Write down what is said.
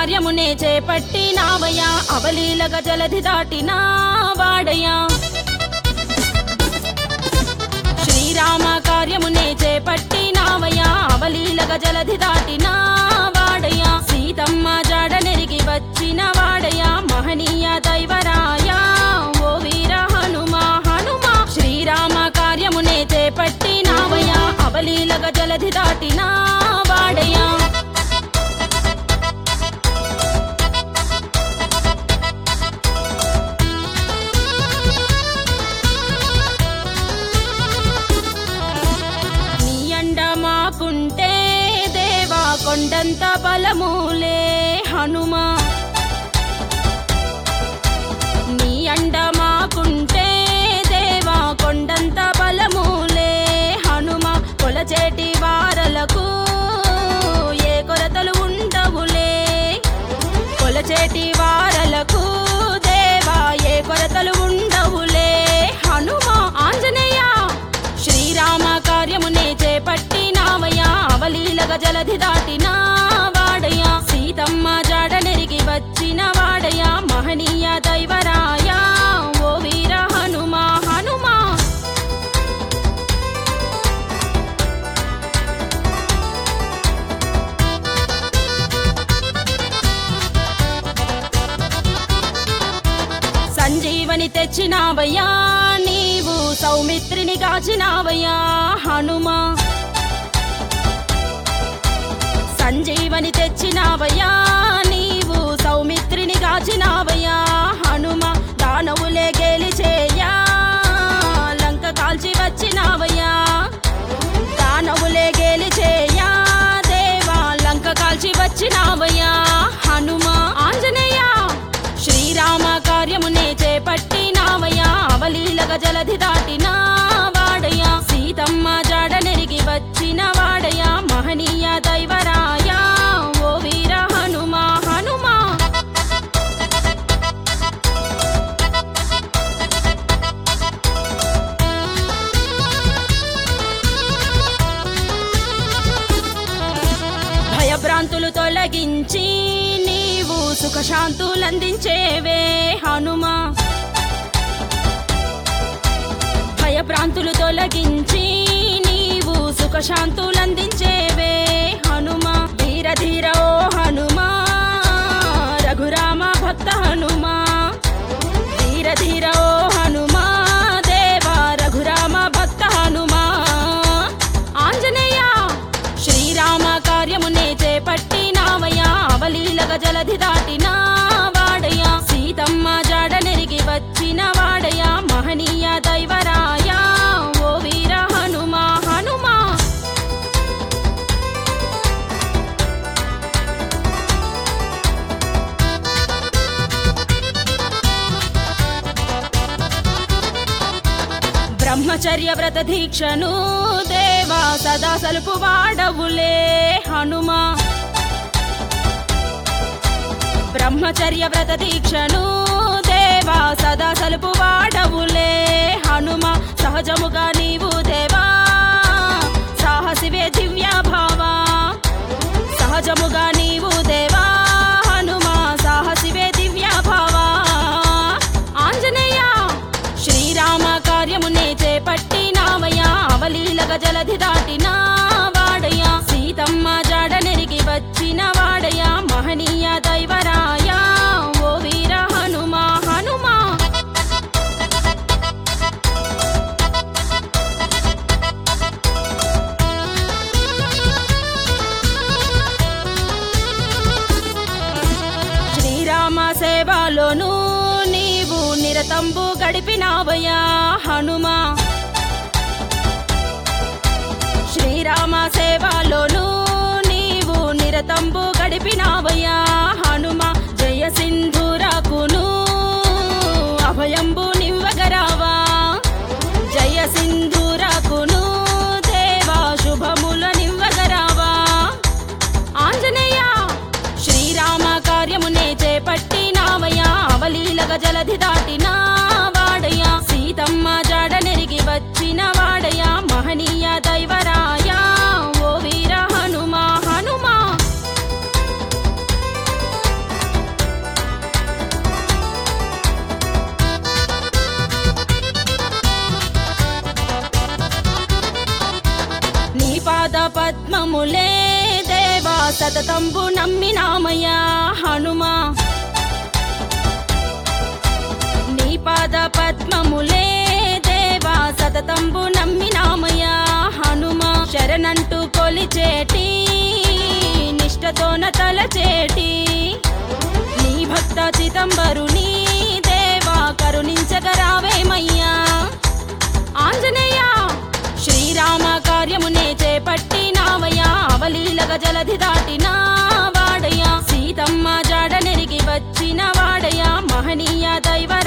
కార్యమునే చేపట్టినావయ్యా అవలీలగా జలధి దాటినా వాడయ్యా శ్రీరామ కార్యమునే చేపట్టినావయ్యా అవలీలగా జలధి దాటినా వాడయ్యా సీతమ్మ జాడ నెరిగి వచ్చిన వాడయ్యా మహనీయ దైవరాయా ఓ వీర హనుమా హనుమా శ్రీరామ కార్యమునే చేపట్టినావయ్యా అవలీలగా జలధి దాటినా వాడయ్యా మాకుంటే దేవా కొండంత బలములే హనుమా నీ అండ మాకుంటే దేవా కొండంత బలములే హనుమా కొలచేటి వారలకు ఏ కొరతలు ఉండవులే కొలచేటి వారలకు దేవా ఏ కొరతలు ఉండవులే హనుమా ఆంజనేయ శ్రీరామ కార్యమునే చేపట్టినావయ్యా అవలీలగా జలధి దాటినా వాడయ్యా సీతమ్మ జాడ నెరిగి వచ్చిన వాడయ్యా మహనీయ దైవరాయా ఓ వీర హనుమా హనుమా సంజీవని తెచ్చినావయ్యా నీవు సౌమిత్రిని కాచినావయ్యా హనుమా సంజీవని తెచ్చినావయ్యా నీవు సౌమిత్రిని కాచినావయ్యా హనుమా దానవులే గెలిచేయ్యా లంక కాల్చి వచ్చినావయ్యా దానవులే గెలిచేయ్యా దేవా లంక కాల్చి వచ్చినావయ్యా హనుమా ఆంజనేయ శ్రీరామ కార్యమునే చేపట్టినావయ్యా అవలీలగా జలధి దాటినా వాడయ్యా సీతమ్మ జాడ నెరిగి వచ్చిన వాడయ్యా మహనీయ దైవరాయా ఓ వీర హనుమా హనుమా భయభ్రాంతులు తొలగించి నీవు సుఖశాంతులందించేవే హనుమా భయభ్రాంతులు తొలగించి నీవు సుఖశాంతులందించేవే హనుమా ధీర ధీర ఓ హనుమా రఘురామ భక్త హనుమా ధీర ధీర ఓ హనుమా దేవా రఘురామ భక్త హనుమా ఆంజనేయ శ్రీరామ కార్యమునే చేపట్టినావయ్యా అవలీలగా జలధి దాటినా వాడయ్యా సీతమ్మ జాడ నెరిగి వచ్చిన వాడయ్యా మహనీయ దైవరాయా ఓ వీర హనుమా హనుమా బ్రహ్మచర్య వ్రత దీక్షను దేవా సదా సలుపు వాడవులే హనుమా బ్రహ్మచర్య వ్రత దీక్షను దేవా సదా సలుపు వాడవులే హనుమా సహజముగా నీవు దేవా సాహసివే దివ్య భావా సహజముగా నీవు దేవా హనుమా సాహసివే దివ్య భావా ఆంజనేయ శ్రీరామ కార్యమునే చేపట్టినావయ్యా అవలీలగా జలధి దాటినా వాడయ్యా సీతమ్మ జాడ నెరిగి వచ్చిన వాడయ్యా మహనీయ దైవరాయా ఓ వీర హనుమా హనుమా శ్రీరామ సేవలోను నీవు నిరతంబు గడిపినావయ్యా హనుమా శ్రీరామ సేవలోను నీవు నిరతంబు గడిపినావయ్యా హనుమా జయ సింధూరాకును అభయంబు నివ్వగరావా జయ సింధూరాకును దేవా శుభముల నివ్వగరావా ఆంజనేయ శ్రీరామ కార్యమునే చేపట్టినావయ్యా అవలీలగా జలధి దాటినా వాడయ్యా సీతమ్మ జాడ నెరిగి వచ్చిన వాడయ్యా మహనీయ దైవరాయా ఓ వీర హనుమా హనుమా సతతంబు నమ్మినామయ్యా హనుమా నీ పాద పద్మములే దేవా సతతంబు నమ్మినామయ్యా హనుమా శరణంటూ కొలిచేటి నిష్టతోన తలచేటి నీ భక్త చిదంబరుని దేవా కరుణించగరావేమయ్యా ఆంజనేయ శ్రీరామ కార్యమునే చేపట్టినావయ్యా అవలీలగ జలధి దాటిన వాడయ్యా సీతమ్మ జాడ నెరిగి వచ్చిన వాడయ్యా మహనీయ దైవ